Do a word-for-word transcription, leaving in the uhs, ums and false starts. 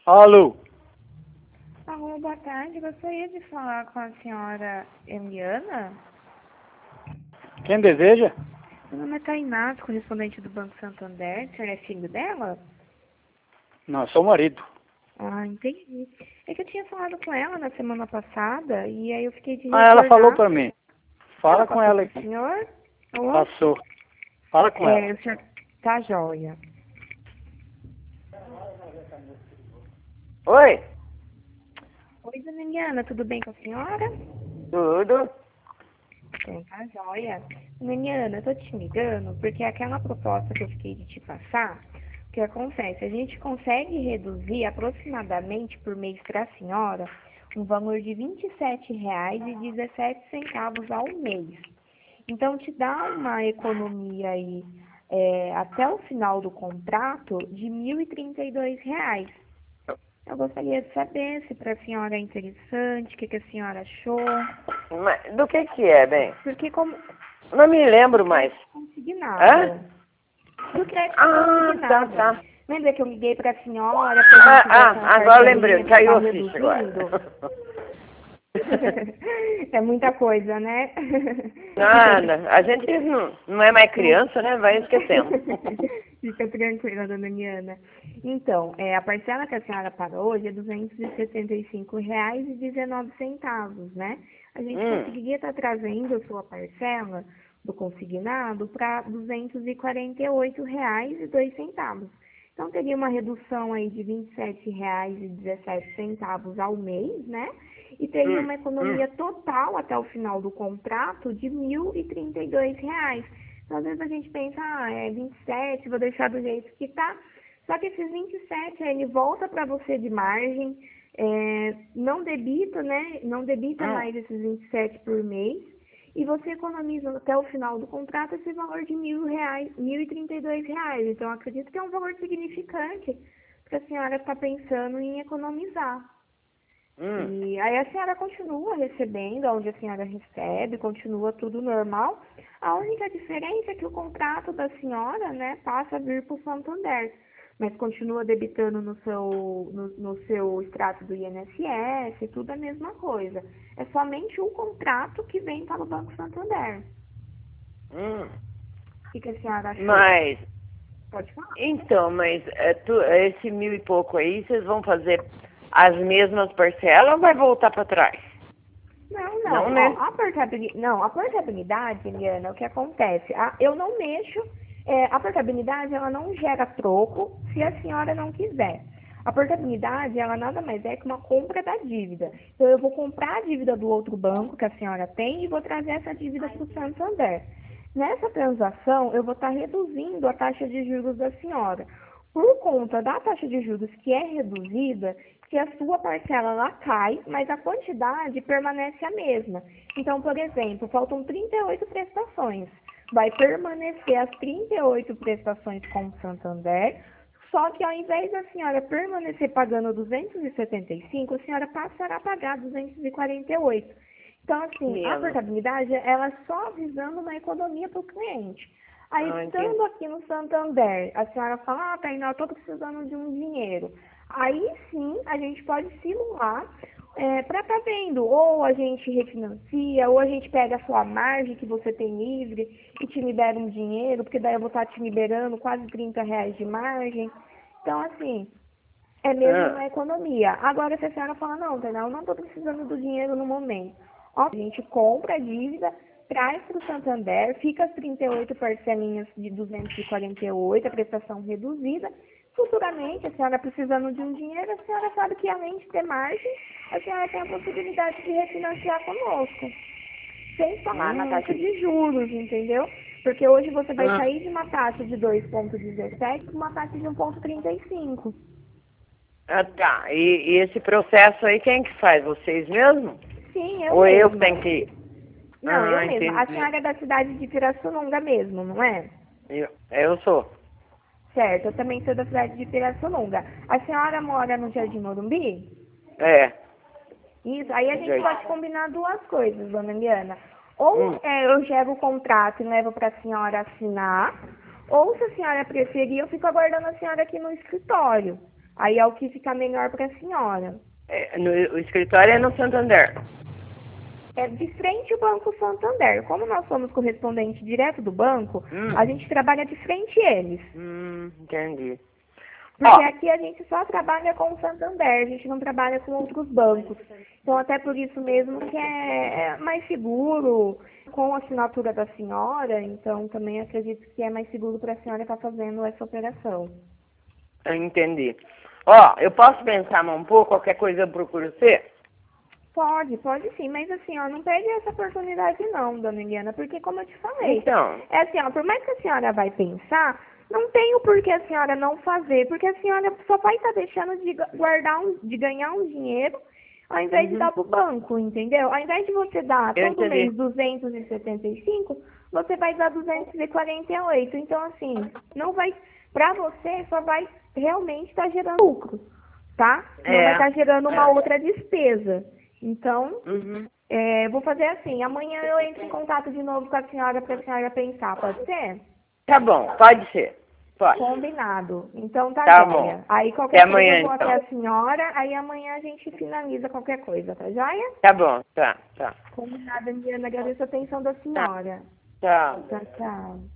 Alô? Alô, boa tarde. Gostaria de falar com a senhora Eliana. Quem deseja? Meu nome é Tainá, correspondente do Banco Santander. O senhor é filho dela? Não, sou o marido. Ah, entendi. É que eu tinha falado com ela na semana passada e aí eu fiquei de Ah, ela retornar. falou pra mim. Fala Ela com passou ela pro aqui. senhor? Alô? Passou. Fala com ela. É, o senhor tá joia. Oi, Oi, dona Eliana, tudo bem com a senhora? tudo? Então, tá joia. Dona Eliana, eu tô te ligando porque aquela proposta que eu fiquei de te passar, o que acontece? A gente consegue reduzir aproximadamente por mês para a senhora um valor de vinte e sete reais e dezessete centavos ao mês. Então, te dá uma economia aí é, até o final do contrato de mil e trinta e dois reais. Eu gostaria de saber se para a senhora é interessante, o que, que a senhora achou. Mas do que que é, bem? Porque como Não me lembro mais. consignado. Hã? Do crédito Ah, tá, consignado. tá. Lembra que eu liguei para a senhora para a Ah, gente ver aquela ah, agora lembrei, parcelinha que caiu está a ficha reduzindo? agora. É muita coisa, né? Nada, a gente não, não é mais criança, né? Vai esquecendo. Fica tranquila, dona Niana. Então, é, a parcela que a senhora paga hoje é duzentos e setenta e cinco reais e dezenove centavos, né? A gente Hum, conseguiria estar trazendo a sua parcela do consignado para duzentos e quarenta e oito reais e dois centavos. Então, teria uma redução aí de vinte e sete reais e dezessete centavos ao mês, né? E teria hum, uma hum. economia total até o final do contrato de mil e trinta e dois reais. Então, às vezes a gente pensa, ah, é vinte e sete, vou deixar do jeito que tá. Só que esses vinte e sete, aí ele volta para você de margem, é, não debita, né? Não debita Hum. mais esses vinte e sete por mês. E você economiza até o final do contrato esse valor de mil reais, mil e trinta e dois reais. Então, acredito que é um valor significante, porque a senhora está pensando em economizar. Hum. E aí a senhora continua recebendo onde a senhora recebe, continua tudo normal. A única diferença é que o contrato da senhora, né, passa a vir para o Santander, mas continua debitando no seu, no, no seu extrato do I N S S, tudo a mesma coisa. É somente o contrato que vem para o Banco Santander. Hum. O que, que a senhora achou? Mas, Pode falar. então, mas é, tu, esse mil e pouco aí, vocês vão fazer as mesmas parcelas ou vai voltar para trás? Não, Não, não. né? Ó, a portabilidade, não, a portabilidade, Eliana, o que acontece? A- eu não mexo, é, a portabilidade, ela não gera troco se a senhora não quiser. A portabilidade, ela nada mais é que uma compra da dívida. Então, eu vou comprar a dívida do outro banco que a senhora tem e vou trazer essa dívida para o Santander. Nessa transação, eu vou estar reduzindo a taxa de juros da senhora. Por conta da taxa de juros que é reduzida, que a sua parcela ela cai, mas a quantidade permanece a mesma. Então, por exemplo, faltam trinta e oito prestações. Vai permanecer as trinta e oito prestações com o Santander, só que ao invés da senhora permanecer pagando duzentos e setenta e cinco, a senhora passará a pagar duzentos e quarenta e oito. Então, assim, a Mesmo. portabilidade, ela é só visando uma economia para o cliente. Aí, Ah, entendi. estando aqui no Santander, a senhora fala, ah, Tainá, eu estou precisando de um dinheiro. Aí sim, a gente pode simular é, para estar vendo, ou a gente refinancia, ou a gente pega a sua margem que você tem livre e te libera um dinheiro, porque daí eu vou estar te liberando quase trinta reais de margem. Então, assim, é mesmo Ah, uma economia. Agora, se a senhora fala, não, Tainá, eu não estou precisando do dinheiro no momento. Ó, a gente compra a dívida, traz para o Santander, fica as trinta e oito parcelinhas de duzentos e quarenta e oito, a prestação reduzida. Futuramente, a senhora precisando de um dinheiro, a senhora sabe que além de ter margem, a senhora tem a possibilidade de refinanciar conosco. Sem falar na hum, taxa de juros, entendeu? Porque hoje você vai ah, sair de uma taxa de dois vírgula dezessete para uma taxa de um vírgula trinta e cinco. ah, tá. E, e esse processo aí, quem que faz? Vocês mesmo? Sim, eu Ou eu que mesma. tenho que ir? Não, eu Ah, mesma. A entendi. senhora é da cidade de Pirassununga mesmo, não é? Eu, eu sou. Certo, eu também sou da cidade de Pirassununga. A senhora mora no Jardim Morumbi? É. Isso, aí a gente Jeito. pode combinar duas coisas, dona Eliana. Ou Hum. é, eu gero o contrato e levo para a senhora assinar, ou se a senhora preferir, eu fico aguardando a senhora aqui no escritório. Aí é o que fica melhor para a senhora. É, no, o escritório é no Santander. É de frente ao Banco Santander. Como nós somos correspondente direto do banco, Hum. a gente trabalha de frente a eles. Hum, entendi. Porque Ó. aqui a gente só trabalha com o Santander, a gente não trabalha com outros bancos. Então, até por isso mesmo que é é mais seguro, com a assinatura da senhora, então também acredito que é mais seguro para a senhora estar fazendo essa operação. Eu entendi. Ó, eu posso pensar mais um pouco, qualquer coisa eu procuro você? Pode, pode sim, mas assim, ó, não perde essa oportunidade não, dona Eliana, porque como eu te falei, Então, é assim, ó, por mais que a senhora vai pensar, não tem o porquê a senhora não fazer, porque a senhora só vai estar deixando de ga- guardar, um, de ganhar um dinheiro, ao invés de Uhum. dar pro banco, entendeu? Ao invés de você dar Eu todo entendi. mês duzentos e setenta e cinco, você vai dar duzentos e quarenta e oito. Então, assim, não vai, pra você, só vai realmente estar gerando lucro, tá? Não É. vai estar gerando uma É. outra despesa. Então, Uhum. é, vou fazer assim, amanhã eu entro em contato de novo com a senhora para a senhora pensar, pode ser? Tá bom, pode ser. Pode. Combinado. Então tá, Tá joia. bom. Aí qualquer Até coisa amanhã, eu vou então. até a senhora, aí amanhã a gente finaliza qualquer coisa, tá joia? Tá bom, tá, tá. Combinado, Indiana. Agradeço a atenção da Tá, senhora. tchau. Tchau, tchau.